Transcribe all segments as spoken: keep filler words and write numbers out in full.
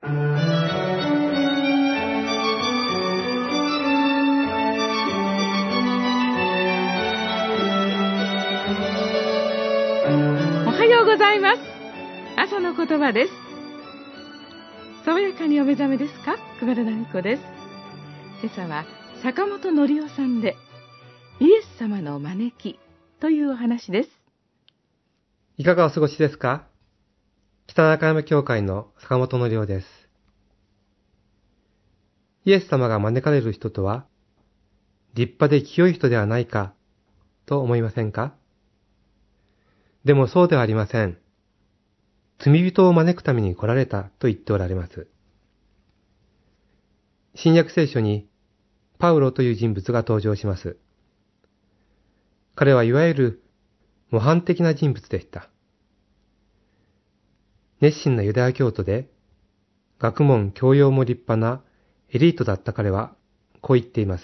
おはようございます。朝の言葉です。爽やかにお目覚めですか？熊田奈美子です。今朝は坂本則夫さんでイエス様の招きというお話です。 いかがお過ごしですか？北中山教会の坂本則夫です。イエス様が招かれる人とは立派で清い人ではないかと思いませんか？でもそうではありません。罪人を招くために来られたと言っておられます。新約聖書にパウロという人物が登場します。彼はいわゆる模範的な人物でした。熱心なユダヤ教徒で、学問教養も立派なエリートだった彼はこう言っています。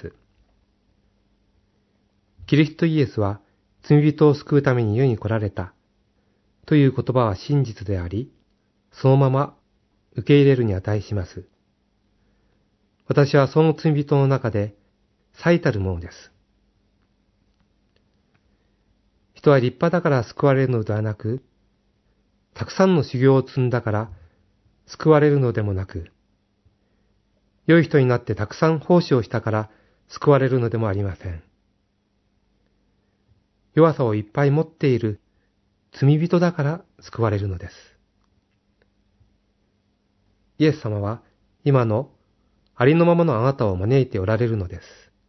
キリストイエスは罪人を救うために世に来られたという言葉は真実であり、そのまま受け入れるに値します。私はその罪人の中で最たるものです。人は立派だから救われるのではなく、たくさんの修行を積んだから救われるのでもなく、良い人になってたくさん奉仕をしたから救われるのでもありません。弱さをいっぱい持っている罪人だから救われるのです。イエス様は今のありのままのあなたを招いておられるのです。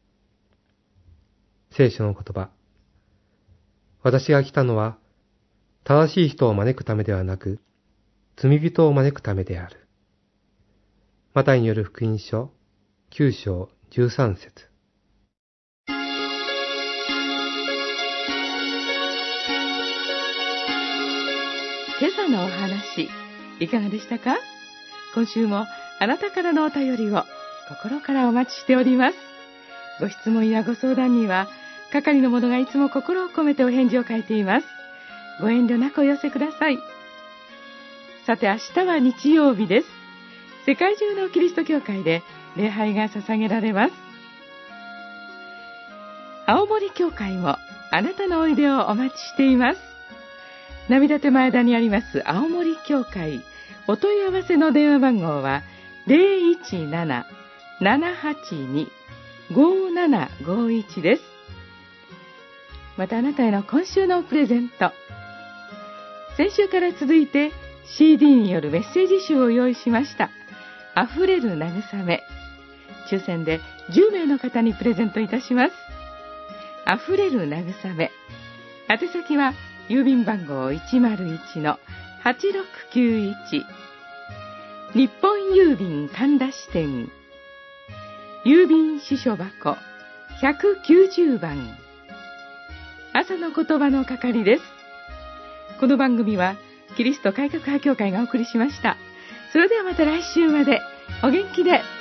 聖書の言葉。私が来たのは正しい人を招くためではなく、罪人を招くためである。マタイによる福音書きゅう章じゅうさん節。 今朝のお話、いかがでしたか？今週もあなたからのお便りを心からお待ちしております。ご質問やご相談には、係の者がいつも心を込めてお返事を書いています。ご遠慮なくお寄せください。さて、明日は日曜日です。世界中のキリスト教会で礼拝が捧げられます。青森教会もあなたのおいでをお待ちしています。波立前田にあります青森教会、お問い合わせの電話番号は ゼロいちなな ななはちに ごななごいち です。またあなたへの今週のプレゼント。先週から続いて シーディー によるメッセージ集を用意しました。あふれる慰め。抽選でじゅうめいの方にプレゼントいたします。あふれる慰め。宛先は郵便番号 いちまるいちのはちろくきゅういち 日本郵便神田支店郵便支所箱ひゃくきゅうじゅうばん。朝の言葉の係です。この番組はキリスト改革派教会がお送りしました。それではまた来週までお元気で。